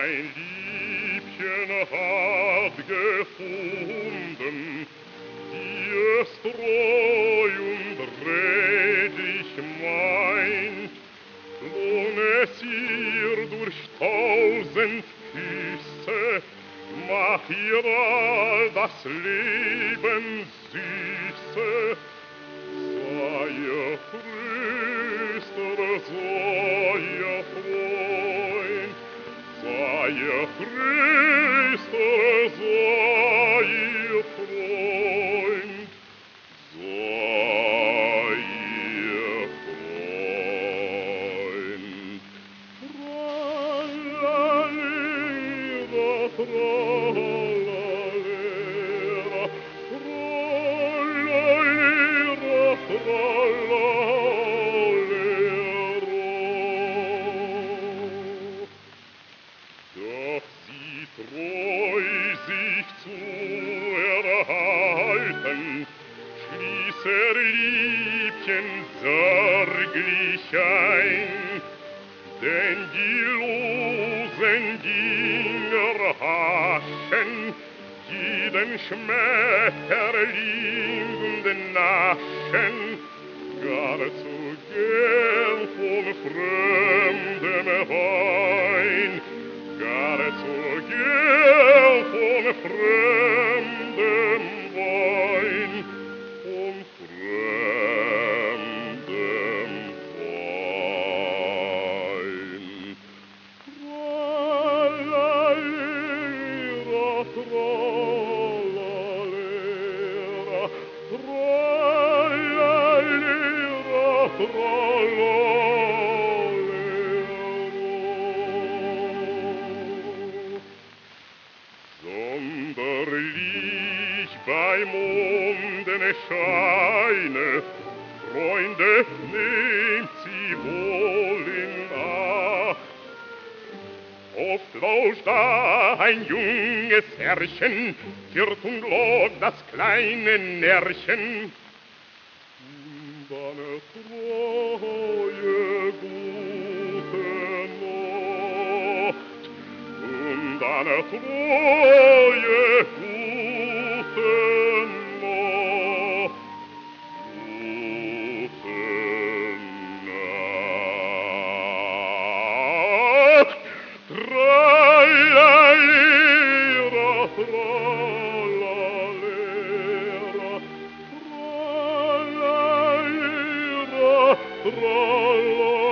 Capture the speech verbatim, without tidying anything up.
Ein Liebchen hat gefunden, die es treu und redlich meint, lohn es ihr durch tausend Küsse, mach ihr all das Leben süße, sei ihr Tröster, sei ihr Freund, sei ihr Tröster, sei ihr Freund, sei ihr Freund. Trallalera, trallalera, trallalera, trallalera. Doch sie treu sich zu erhalten, schließ er Liebchen sorglich ein, denn die losen Dinger haschen, jeden Schmetterling naschen, gar zu gern von fremdem Wein, gar zu gern von fremdem Wein, von fremdem Wein. Trallalera, trallalera, trallalera, trallalera. Sonderlich bei Mondenscheine, Freunde, nehmt sie wohl in Acht. Oft lauscht da ein junges Herrchen, führt und lobt das kleine Närrchen. Und eine treue, gute Nacht, und eine treue, gute Nacht, gute Nacht. Trallalera, trallalera, trallalera, trallalera.